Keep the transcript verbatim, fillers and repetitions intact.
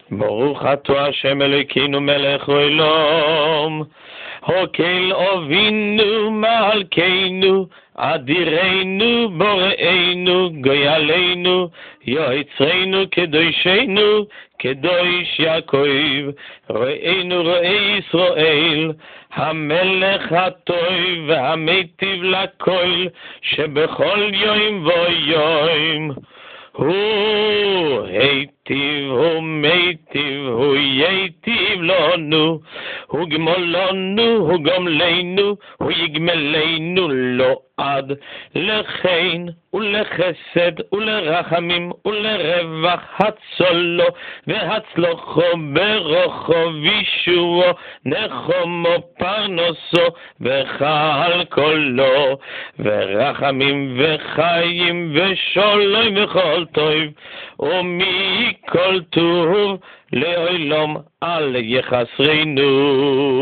ברוך אתה השם אלוקינו מלך העולם, הוקל אבינו מלכנו, אדירנו בוראנו, גואלנו, יועצרנו קדושנו, קדוש יעקב, רואינו רואי ישראל, המלך הטוב והמיטיב לכל, שבכל יום ויום הוא היטיב, הוא מיטיב, הוא ייטיב לנו, הוא גמול לנו, הוא גומלנו, הוא יגמלנו לו עד לחן ולחסד ולרחמים ולרווח הצולו והצלוחו ברוחו וישועו נחומו פרנסו וחל קולו ורחמים וחיים ושלום וכל טוב ומכל טוב לעולם אל יחסרנו.